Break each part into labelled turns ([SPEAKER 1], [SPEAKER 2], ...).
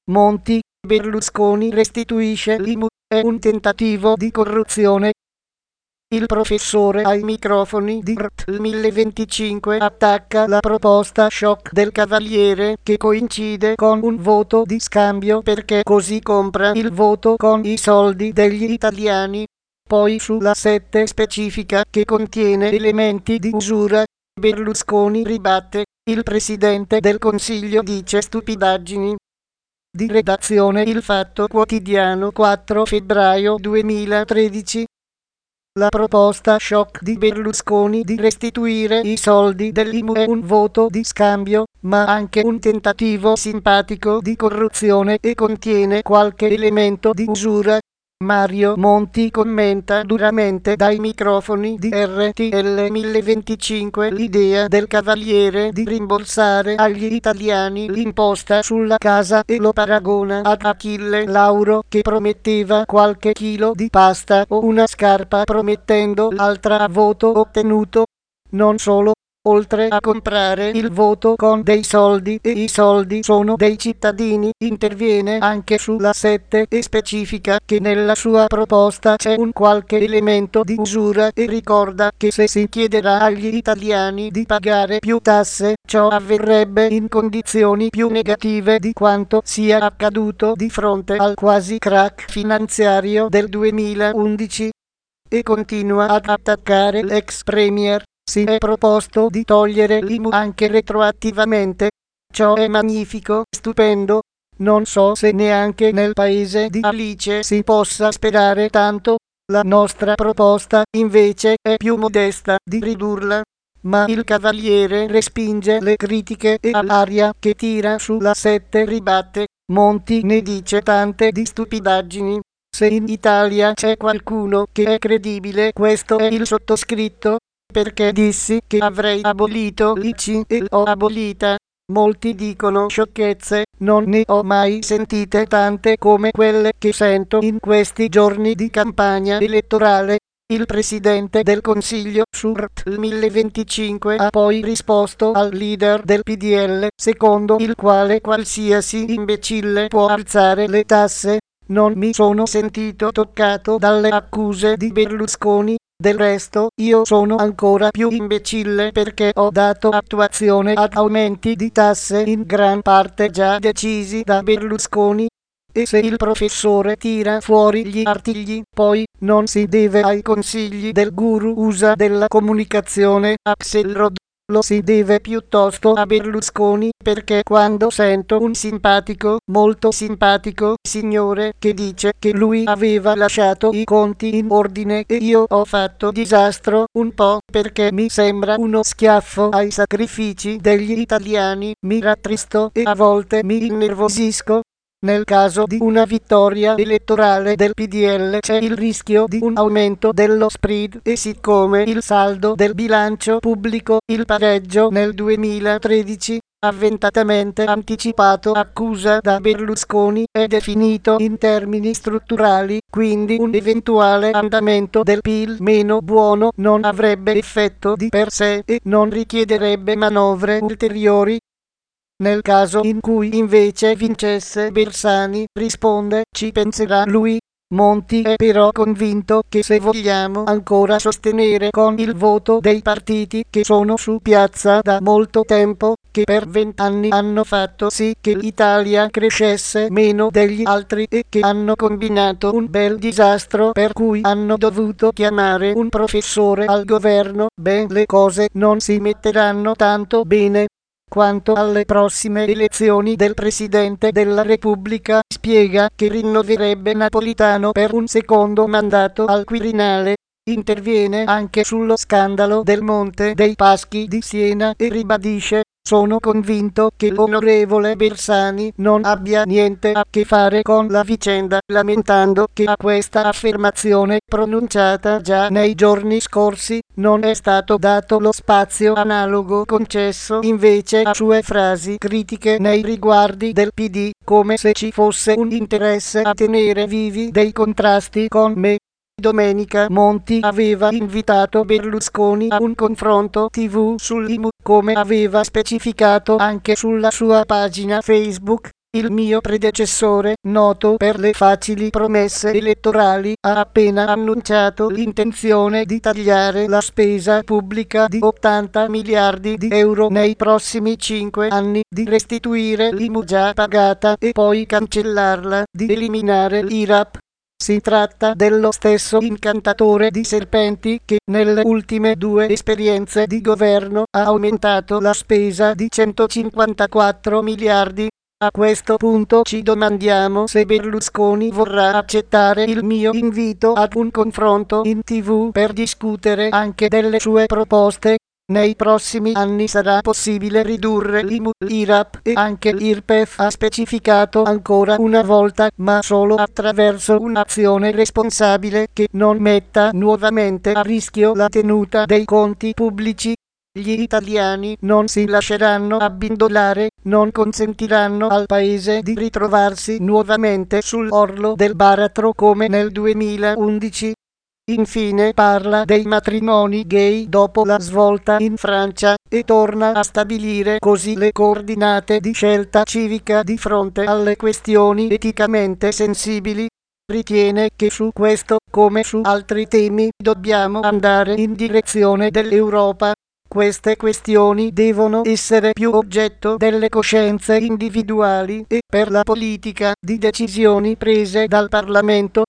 [SPEAKER 1] Monti, Berlusconi restituisce l'IMU, è un tentativo di corruzione. Il professore ai microfoni di RTL 1025 attacca la proposta shock del Cavaliere che coincide con un voto di scambio perché così compra il voto con i soldi degli italiani. Poi sulla 7 specifica che contiene elementi di usura. Berlusconi ribatte, il Presidente del Consiglio dice stupidaggini. Di redazione Il Fatto Quotidiano 4 febbraio 2013. La proposta shock di Berlusconi di restituire i soldi dell'IMU è un voto di scambio, ma anche un tentativo simpatico di corruzione e contiene qualche elemento di usura. Mario Monti commenta duramente dai microfoni di RTL 1025 l'idea del Cavaliere di rimborsare agli italiani l'imposta sulla casa e lo paragona ad Achille Lauro che prometteva qualche chilo di pasta o una scarpa promettendo l'altra a voto ottenuto. Non solo. Oltre a comprare il voto con dei soldi e i soldi sono dei cittadini, interviene anche sulla 7 e specifica che nella sua proposta c'è un qualche elemento di usura e ricorda che se si chiederà agli italiani di pagare più tasse, ciò avverrebbe in condizioni più negative di quanto sia accaduto di fronte al quasi crack finanziario del 2011. E continua ad attaccare l'ex premier. Si è proposto di togliere l'IMU anche retroattivamente. Ciò è magnifico, stupendo. Non so se neanche nel paese di Alice si possa sperare tanto. La nostra proposta, invece, è più modesta di ridurla. Ma il Cavaliere respinge le critiche e all'aria che tira sulla 7 ribatte. Monti ne dice tante di stupidaggini. Se in Italia c'è qualcuno che è credibile, questo è il sottoscritto. Perché dissi che avrei abolito l'ICI e l'ho abolita. Molti dicono sciocchezze, non ne ho mai sentite tante come quelle che sento in questi giorni di campagna elettorale. Il Presidente del Consiglio su RTL 1025 ha poi risposto al leader del PDL, secondo il quale qualsiasi imbecille può alzare le tasse. Non mi sono sentito toccato dalle accuse di Berlusconi. Del resto, io sono ancora più imbecille perché ho dato attuazione ad aumenti di tasse in gran parte già decisi da Berlusconi. E se il professore tira fuori gli artigli, poi non si deve ai consigli del guru USA della comunicazione Axelrod. Lo si deve piuttosto a Berlusconi perché quando sento un simpatico, molto simpatico, signore che dice che lui aveva lasciato i conti in ordine e io ho fatto disastro un po' perché mi sembra uno schiaffo ai sacrifici degli italiani, mi rattristo e a volte mi innervosisco. Nel caso di una vittoria elettorale del PDL c'è il rischio di un aumento dello spread e siccome il saldo del bilancio pubblico, il pareggio nel 2013, avventatamente anticipato accusa da Berlusconi, è definito in termini strutturali, quindi un eventuale andamento del PIL meno buono non avrebbe effetto di per sé e non richiederebbe manovre ulteriori. Nel caso in cui invece vincesse Bersani, risponde, ci penserà lui. Monti è però convinto che se vogliamo ancora sostenere con il voto dei partiti che sono su piazza da molto tempo, che per 20 anni hanno fatto sì che l'Italia crescesse meno degli altri e che hanno combinato un bel disastro per cui hanno dovuto chiamare un professore al governo, beh, le cose non si metteranno tanto bene. Quanto alle prossime elezioni del Presidente della Repubblica, spiega che rinnoverebbe Napolitano per un secondo mandato al Quirinale. Interviene anche sullo scandalo del Monte dei Paschi di Siena e ribadisce: sono convinto che l'onorevole Bersani non abbia niente a che fare con la vicenda, lamentando che a questa affermazione, pronunciata già nei giorni scorsi, non è stato dato lo spazio analogo concesso invece a sue frasi critiche nei riguardi del PD, come se ci fosse un interesse a tenere vivi dei contrasti con me. Domenica Monti aveva invitato Berlusconi a un confronto TV sull'IMU, come aveva specificato anche sulla sua pagina Facebook. Il mio predecessore, noto per le facili promesse elettorali, ha appena annunciato l'intenzione di tagliare la spesa pubblica di 80 miliardi di euro nei prossimi 5 anni, di restituire l'IMU già pagata e poi cancellarla, di eliminare l'IRAP. Si tratta dello stesso incantatore di serpenti che nelle ultime 2 esperienze di governo ha aumentato la spesa di 154 miliardi. A questo punto ci domandiamo se Berlusconi vorrà accettare il mio invito ad un confronto in TV per discutere anche delle sue proposte. Nei prossimi anni sarà possibile ridurre l'IMU, l'IRAP e anche l'IRPEF, ha specificato ancora una volta, ma solo attraverso un'azione responsabile che non metta nuovamente a rischio la tenuta dei conti pubblici. Gli italiani non si lasceranno abbindolare, non consentiranno al paese di ritrovarsi nuovamente sull'orlo del baratro come nel 2011. Infine parla dei matrimoni gay dopo la svolta in Francia e torna a stabilire così le coordinate di scelta civica di fronte alle questioni eticamente sensibili. Ritiene che su questo, come su altri temi, dobbiamo andare in direzione dell'Europa. Queste questioni devono essere più oggetto delle coscienze individuali e, per la politica, di decisioni prese dal Parlamento.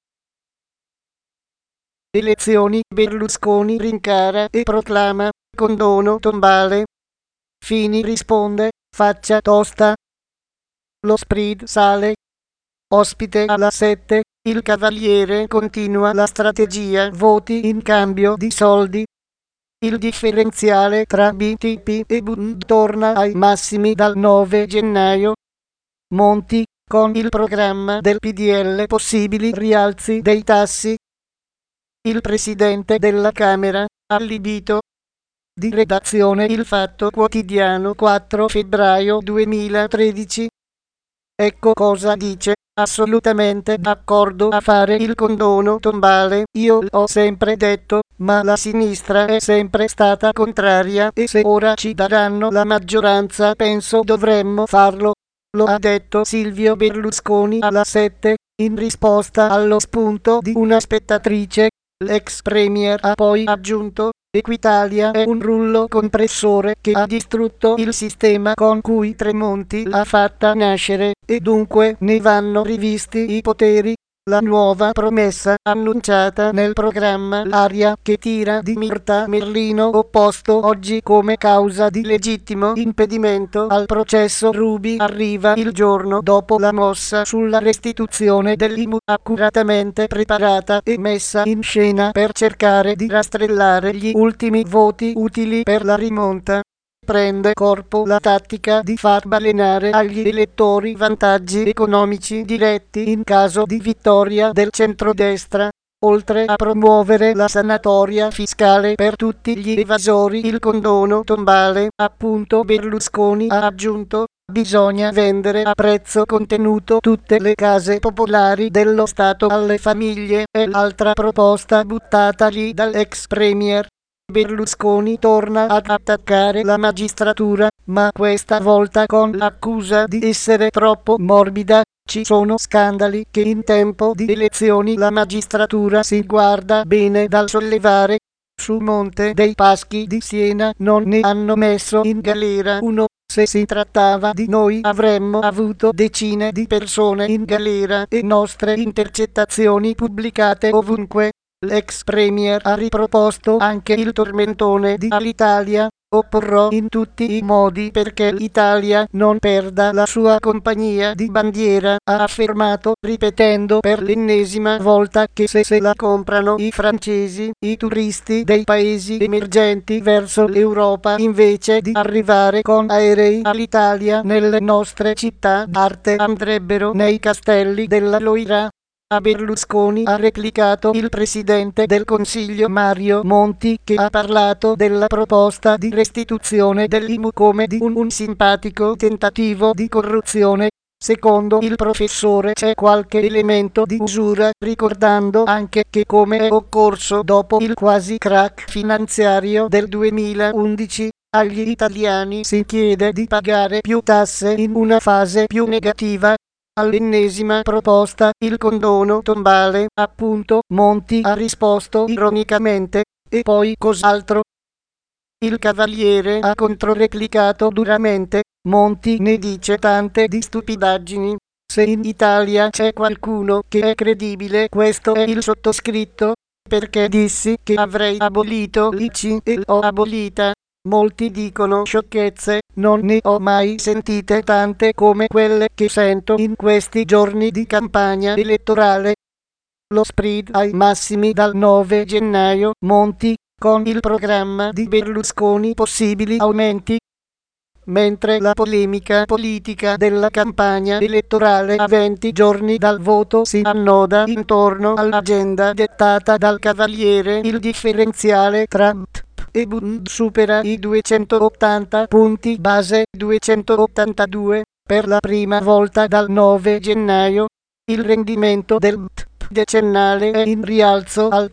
[SPEAKER 1] Elezioni, Berlusconi rincara e proclama condono tombale. Fini risponde, faccia tosta. Lo spread sale. Ospite alla 7, il Cavaliere continua la strategia voti in cambio di soldi. Il differenziale tra BTP e Bund torna ai massimi dal 9 gennaio. Monti, con il programma del PDL possibili rialzi dei tassi. Il Presidente della Camera, allibito. Di redazione Il Fatto Quotidiano 4 febbraio 2013. Ecco cosa dice. Assolutamente d'accordo a fare il condono tombale, io l'ho sempre detto, ma la sinistra è sempre stata contraria e se ora ci daranno la maggioranza penso dovremmo farlo. Lo ha detto Silvio Berlusconi alla 7, in risposta allo spunto di una spettatrice. L'ex premier ha poi aggiunto: Equitalia è un rullo compressore che ha distrutto il sistema con cui Tremonti l'ha fatta nascere, e dunque ne vanno rivisti i poteri. La nuova promessa annunciata nel programma L'aria che tira di Mirta Merlino, opposto oggi come causa di legittimo impedimento al processo Ruby, arriva il giorno dopo la mossa sulla restituzione dell'IMU, accuratamente preparata e messa in scena per cercare di rastrellare gli ultimi voti utili per la rimonta. Prende corpo la tattica di far balenare agli elettori vantaggi economici diretti in caso di vittoria del centrodestra. Oltre a promuovere la sanatoria fiscale per tutti gli evasori, il condono tombale, appunto, Berlusconi ha aggiunto: bisogna vendere a prezzo contenuto tutte le case popolari dello Stato alle famiglie, è l'altra proposta buttata lì dall'ex premier. Berlusconi torna ad attaccare la magistratura, ma questa volta con l'accusa di essere troppo morbida. Ci sono scandali che in tempo di elezioni la magistratura si guarda bene dal sollevare. Su Monte dei Paschi di Siena non ne hanno messo in galera uno. Se si trattava di noi avremmo avuto decine di persone in galera e nostre intercettazioni pubblicate ovunque. L'ex premier ha riproposto anche il tormentone di Alitalia. Opporrò in tutti i modi perché l'Italia non perda la sua compagnia di bandiera, ha affermato, ripetendo per l'ennesima volta che se la comprano i francesi, i turisti dei paesi emergenti verso l'Europa invece di arrivare con aerei all'Italia nelle nostre città d'arte andrebbero nei castelli della Loira. A Berlusconi ha replicato il presidente del Consiglio Mario Monti, che ha parlato della proposta di restituzione dell'IMU come di un simpatico tentativo di corruzione. Secondo il professore c'è qualche elemento di usura, ricordando anche che, come è occorso dopo il quasi crack finanziario del 2011, Agli italiani si chiede di pagare più tasse in una fase più negativa. All'ennesima proposta, il condono tombale, appunto, Monti ha risposto ironicamente, e poi cos'altro? Il Cavaliere ha controreplicato duramente, Monti ne dice tante di stupidaggini. Se in Italia c'è qualcuno che è credibile, questo è il sottoscritto, perché dissi che avrei abolito l'ICI e l'ho abolita. Molti dicono sciocchezze, non ne ho mai sentite tante come quelle che sento in questi giorni di campagna elettorale. Lo spread ai massimi dal 9 gennaio, Monti, con il programma di Berlusconi possibili aumenti. Mentre la polemica politica della campagna elettorale a 20 giorni dal voto si annoda intorno all'agenda dettata dal Cavaliere, il differenziale tra e Bund supera i 280 punti base, 282, per la prima volta dal 9 gennaio. Il rendimento del decennale è in rialzo al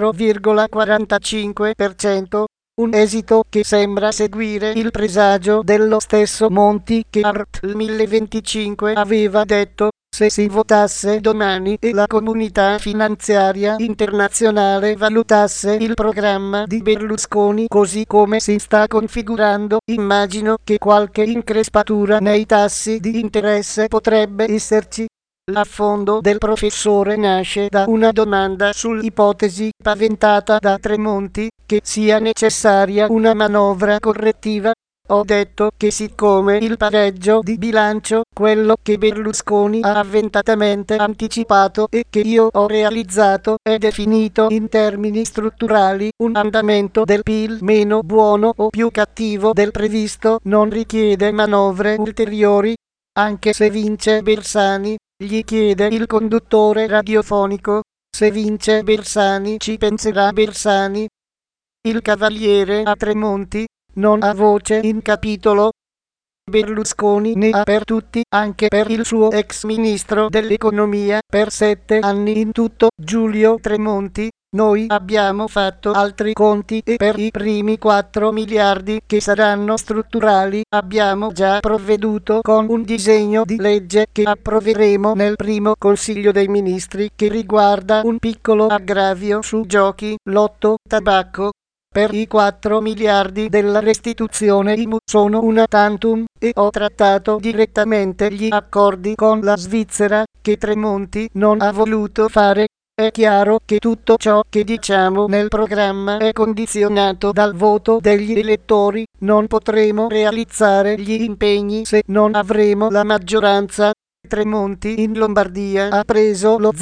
[SPEAKER 1] 4,45%, un esito che sembra seguire il presagio dello stesso Monti che al 2025 aveva detto: se si votasse domani e la comunità finanziaria internazionale valutasse il programma di Berlusconi così come si sta configurando, immagino che qualche increspatura nei tassi di interesse potrebbe esserci. L'affondo del professore nasce da una domanda sull'ipotesi paventata da Tremonti che sia necessaria una manovra correttiva. Ho detto che siccome il pareggio di bilancio, quello che Berlusconi ha avventatamente anticipato e che io ho realizzato, è definito in termini strutturali, un andamento del PIL meno buono o più cattivo del previsto non richiede manovre ulteriori. Anche se vince Bersani, gli chiede il conduttore radiofonico, se vince Bersani ci penserà Bersani. Il Cavaliere a Tremonti non ha voce in capitolo. Berlusconi ne ha per tutti, anche per il suo ex ministro dell'economia, per 7 anni in tutto, Giulio Tremonti. Noi abbiamo fatto altri conti e per i primi 4 miliardi che saranno strutturali abbiamo già provveduto con un disegno di legge che approveremo nel primo Consiglio dei Ministri che riguarda un piccolo aggravio su giochi, lotto, tabacco. Per i 4 miliardi della restituzione IMU sono una tantum e ho trattato direttamente gli accordi con la Svizzera, che Tremonti non ha voluto fare. È chiaro che tutto ciò che diciamo nel programma è condizionato dal voto degli elettori, non potremo realizzare gli impegni se non avremo la maggioranza. Tremonti in Lombardia ha preso lo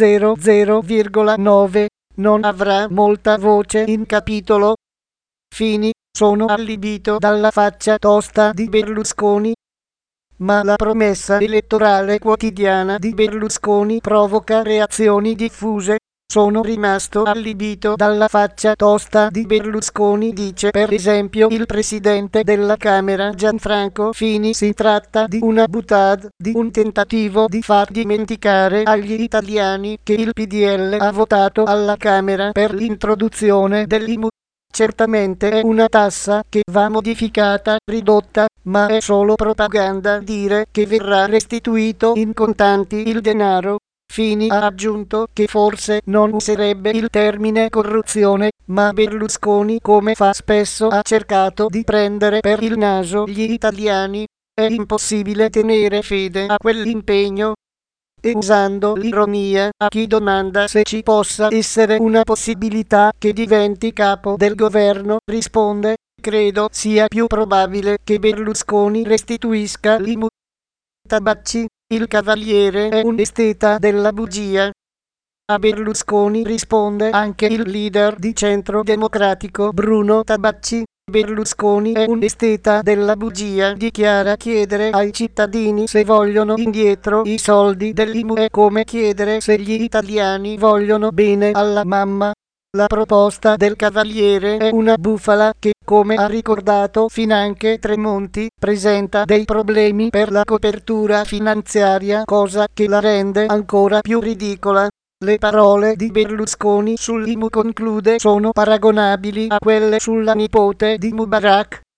[SPEAKER 1] 00,9, non avrà molta voce in capitolo. Fini, sono allibito dalla faccia tosta di Berlusconi. Ma la promessa elettorale quotidiana di Berlusconi provoca reazioni diffuse. Sono rimasto allibito dalla faccia tosta di Berlusconi, dice per esempio il presidente della Camera Gianfranco Fini. Si tratta di una boutade, di un tentativo di far dimenticare agli italiani che il PDL ha votato alla Camera per l'introduzione dell'IMU. Certamente è una tassa che va modificata, ridotta, ma è solo propaganda dire che verrà restituito in contanti il denaro. Fini ha aggiunto che forse non userebbe il termine corruzione, ma Berlusconi, come fa spesso, ha cercato di prendere per il naso gli italiani. È impossibile tenere fede a quell'impegno. E usando l'ironia, a chi domanda se ci possa essere una possibilità che diventi capo del governo, risponde: credo sia più probabile che Berlusconi restituisca l'IMU. Tabacci, il Cavaliere è un esteta della bugia. A Berlusconi risponde anche il leader di Centro Democratico Bruno Tabacci. Berlusconi è un esteta della bugia, dichiara chiedere ai cittadini se vogliono indietro i soldi dell'IMU è come chiedere se gli italiani vogliono bene alla mamma. La proposta del Cavaliere è una bufala che, come ha ricordato finanche Tremonti, presenta dei problemi per la copertura finanziaria, cosa che la rende ancora più ridicola. Le parole di Berlusconi sull'IMU, conclude, sono paragonabili a quelle sulla nipote di Mubarak.